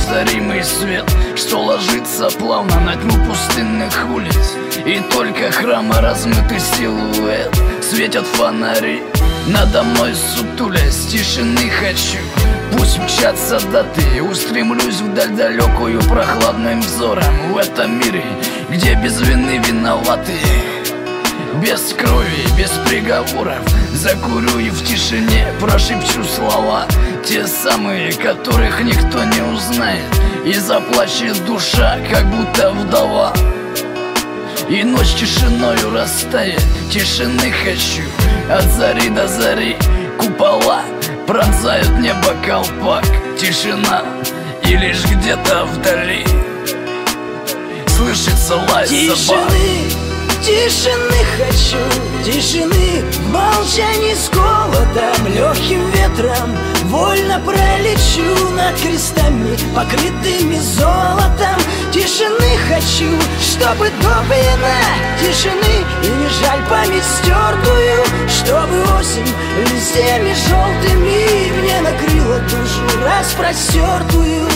неповторимый свет, что ложится плавно на тьму пустынных улиц. И только храма размытый силуэт светят фонари надо мной сутулясь. Тишины хочу, пусть мчатся даты, устремлюсь вдаль далекую прохладным взором. В этом мире, где без вины виноваты, без крови, без приговоров, закурю и в тишине прошепчу слова, те самые, которых никто не узнает, и заплачет душа, как будто вдова. И ночь тишиною растает, тишины хочу, от зари до зари. Купола пронзают небо колпак, тишина, и лишь где-то вдали слышится лай собак. Тишины хочу, тишины в молчании с голодом, легким ветром вольно пролечу над крестами, покрытыми золотом. Тишины хочу, чтобы доблина тишины, и не жаль память стертую, чтобы осень листьями желтыми мне накрыла душу распростертую.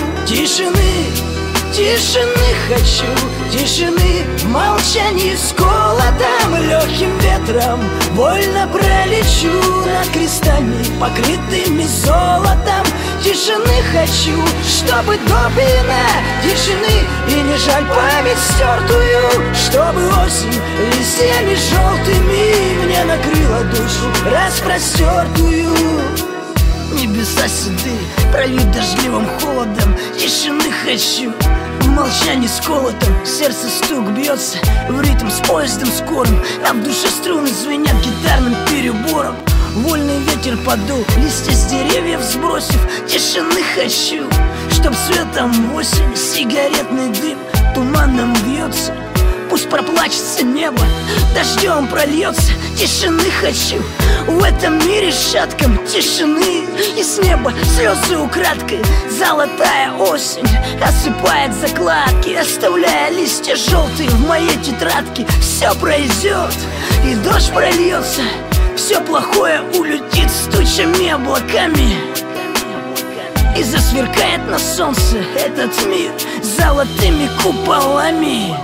Тишины хочу, тишины в молчании с голодом, легким ветром вольно пролечу над крестами, покрытыми золотом. Тишины хочу, чтобы доблина тишины, и не жаль память стертую, чтобы осень листьями желтыми мне накрыла душу распростертую. Небеса седые, прольют дождливым холодом. Тишины хочу, в молчании с колотом. Сердце стук бьется в ритм с поездом скорым, а в душе струны звенят гитарным перебором. Вольный ветер подул, листья с деревьев сбросив. Тишины хочу, чтоб светом осень сигаретный дым туманом вьется. Пусть проплачется небо, дождем прольется. Тишины хочу, в этом мире шатком тишины. И с неба слезы украдкой, золотая осень осыпает закладки, оставляя листья желтые в моей тетрадке. Все пройдет, и дождь прольется, все плохое улетит с тучами облаками, и засверкает на солнце этот мир золотыми куполами.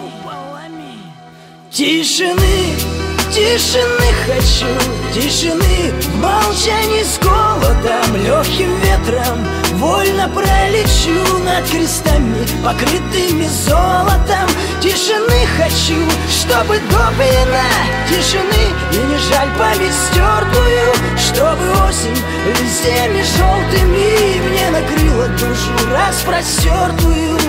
Тишины хочу, тишины в молчании с голодом, легким ветром вольно пролечу над крестами, покрытыми золотом. Тишины хочу, чтобы доблина тишины, и не жаль память стертую, чтобы осень листьями желтыми мне накрыла душу распростертую.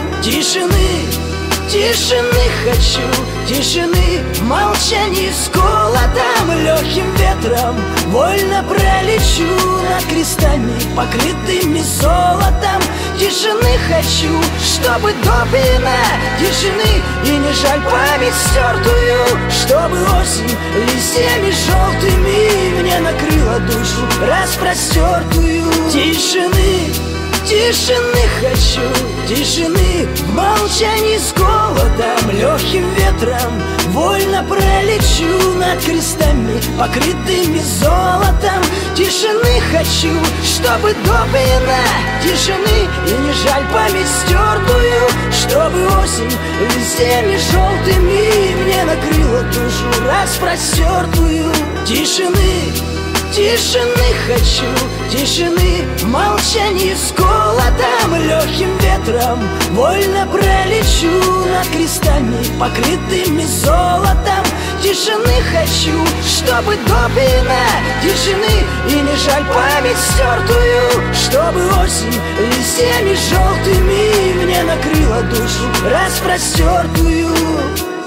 Тишины хочу, тишины в молчании с голодом, легким ветром вольно пролечу над крестами, покрытыми золотом. Тишины хочу, чтобы доблина тишины, и не жаль память стертую, чтобы осень листьями желтыми мне накрыла душу распростертую. Тишины хочу, тишины в молчании с голодом, легким ветром вольно пролечу над крестами, покрытыми золотом. Тишины хочу, чтобы доблина тишины, и не жаль память стертую, чтобы осень листьями желтыми мне накрыла душу распростертую. Тишины хочу, тишины в молчании с голодом, легким ветром вольно пролечу над крестами, покрытыми золотом. Тишины хочу, чтобы доблина тишины, и не жаль память стертую, чтобы осень листьями желтыми мне накрыла душу распростертую.